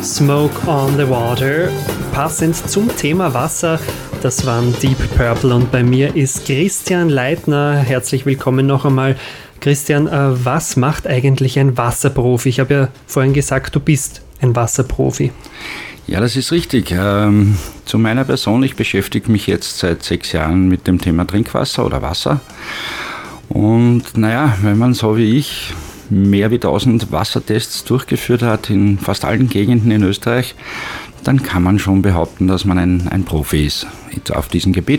Smoke on the Water. Passend zum Thema Wasser, das waren Deep Purple und bei mir ist Christian Leitner. Herzlich willkommen noch einmal. Christian, was macht eigentlich ein Wasserprofi? Ich habe ja vorhin gesagt, du bist ein Wasserprofi. Ja, das ist richtig. Zu meiner Person, ich beschäftige mich jetzt seit 6 Jahren mit dem Thema Trinkwasser oder Wasser. Und wenn man so wie ich mehr wie 1000 Wassertests durchgeführt hat in fast allen Gegenden in Österreich, dann kann man schon behaupten, dass man ein Profi ist auf diesem Gebiet.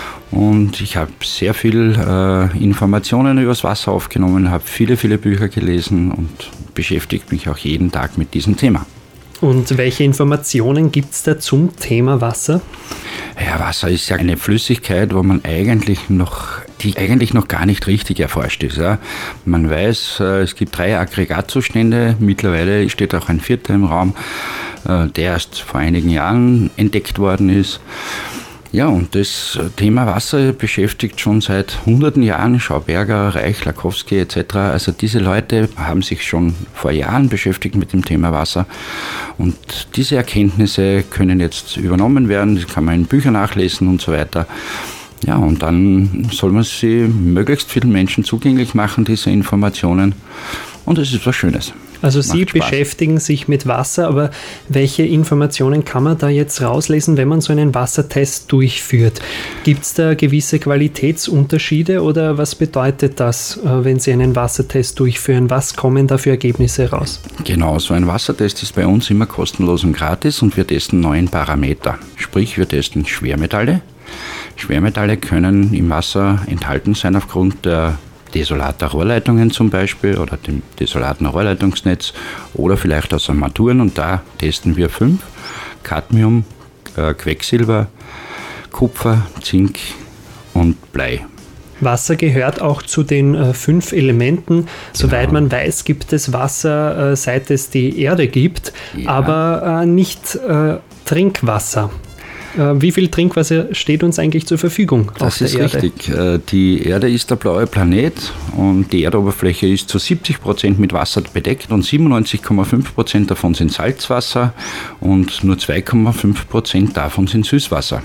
Und ich habe sehr viel Informationen über das Wasser aufgenommen, habe viele Bücher gelesen und beschäftige mich auch jeden Tag mit diesem Thema. Und welche Informationen gibt es da zum Thema Wasser? Ja, Wasser ist ja eine Flüssigkeit, wo man eigentlich noch gar nicht richtig erforscht ist. Ja. Man weiß, es gibt 3 Aggregatzustände, mittlerweile steht auch ein 4. im Raum, der erst vor einigen Jahren entdeckt worden ist. Ja, und das Thema Wasser beschäftigt schon seit hunderten Jahren Schauberger, Reich, Lakowski etc. Also diese Leute haben sich schon vor Jahren beschäftigt mit dem Thema Wasser und diese Erkenntnisse können jetzt übernommen werden, das kann man in Büchern nachlesen und so weiter. Ja, und dann soll man sie möglichst vielen Menschen zugänglich machen, diese Informationen, und es ist was Schönes. Also Sie beschäftigen sich mit Wasser, aber welche Informationen kann man da jetzt rauslesen, wenn man so einen Wassertest durchführt? Gibt es da gewisse Qualitätsunterschiede oder was bedeutet das, wenn Sie einen Wassertest durchführen? Was kommen da für Ergebnisse raus? Genau, so ein Wassertest ist bei uns immer kostenlos und gratis und wir testen 9 Parameter. Sprich, wir testen Schwermetalle. Schwermetalle können im Wasser enthalten sein aufgrund der desolater Rohrleitungen zum Beispiel oder dem desolaten Rohrleitungsnetz oder vielleicht aus Armaturen, und da testen wir 5: Cadmium, Quecksilber, Kupfer, Zink und Blei. Wasser gehört auch zu den 5 Elementen. Soweit man weiß, gibt es Wasser, seit es die Erde gibt, aber nicht Trinkwasser. Wie viel Trinkwasser steht uns eigentlich zur Verfügung auf der Erde? Das ist richtig. Die Erde ist der blaue Planet und die Erdoberfläche ist zu 70% mit Wasser bedeckt und 97,5% davon sind Salzwasser und nur 2,5% davon sind Süßwasser.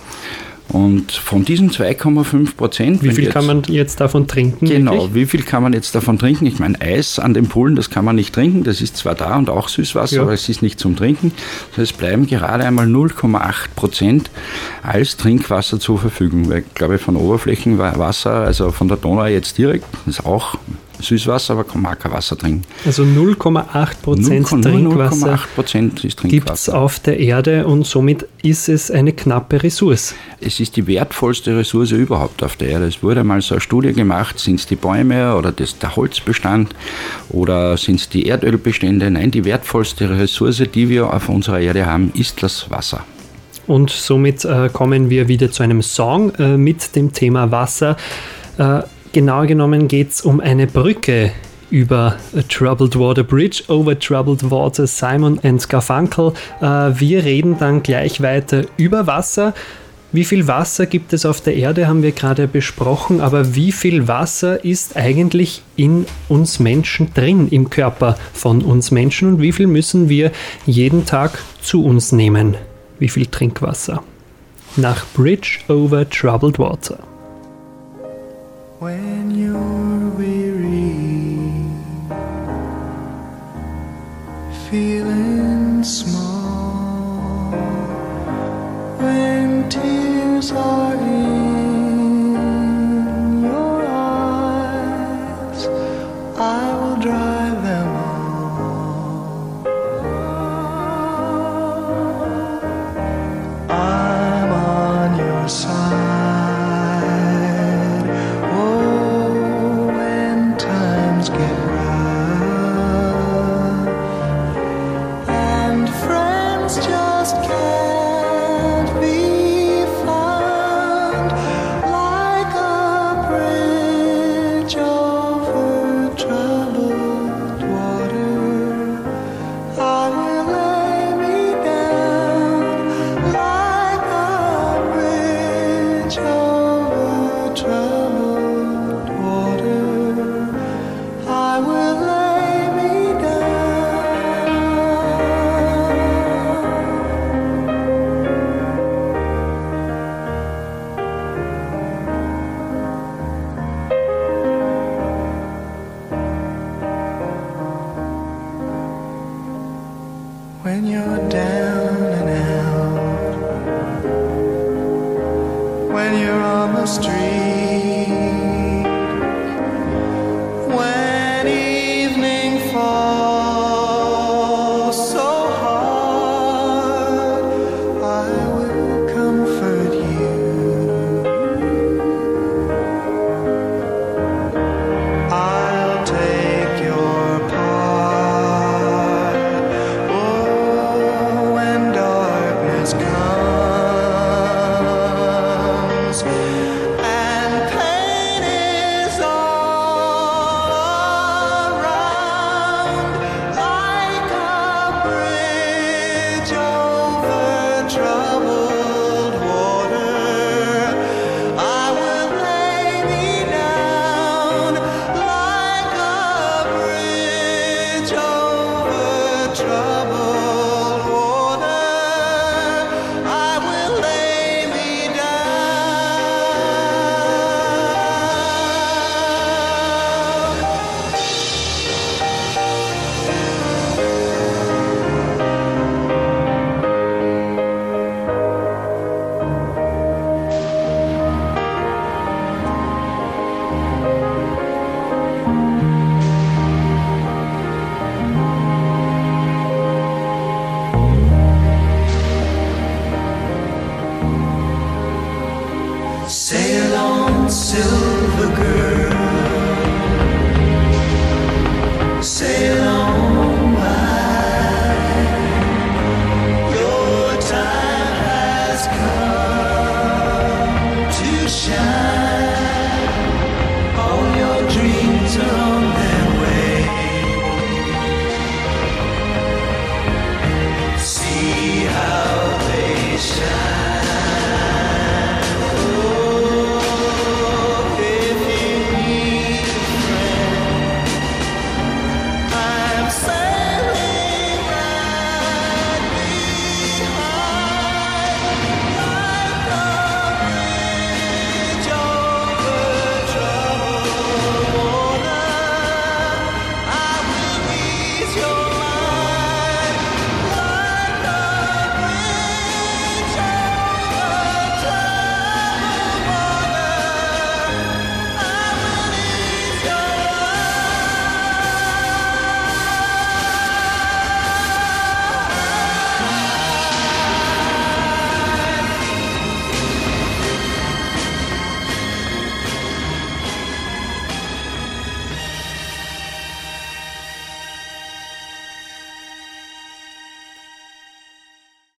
Und von diesen 2,5%... Wie viel kann man jetzt davon trinken? Genau, wirklich? Wie viel kann man jetzt davon trinken? Ich meine, Eis an den Poolen, das kann man nicht trinken. Das ist zwar da und auch Süßwasser, aber es ist nicht zum Trinken. Das heißt, es bleiben gerade einmal 0,8% als Trinkwasser zur Verfügung. Weil ich glaube, von Oberflächenwasser, also von der Donau jetzt direkt, ist auch Süßwasser, aber kann man kein Wasser trinken. Also 0,8% Trinkwasser 0,8% ist Trinkwasser. Gibt es auf der Erde und somit ist es eine knappe Ressource. Es ist die wertvollste Ressource überhaupt auf der Erde. Es wurde mal so eine Studie gemacht, sind es die Bäume oder der Holzbestand oder sind es die Erdölbestände? Nein, die wertvollste Ressource, die wir auf unserer Erde haben, ist das Wasser. Und somit kommen wir wieder zu einem Song mit dem Thema Wasser. Genauer genommen geht es um eine Brücke über a Troubled Water Bridge, over Troubled Water, Simon and Garfunkel. Wir reden dann gleich weiter über Wasser. Wie viel Wasser gibt es auf der Erde, haben wir gerade besprochen, aber wie viel Wasser ist eigentlich in uns Menschen drin, im Körper von uns Menschen, und wie viel müssen wir jeden Tag zu uns nehmen? Wie viel Trinkwasser? Nach Bridge over Troubled Water. When you're weary, feeling small, when tears are in your eyes, I will dry them all. I'm on your side. Oh, when when you're down and out, when you're on the street.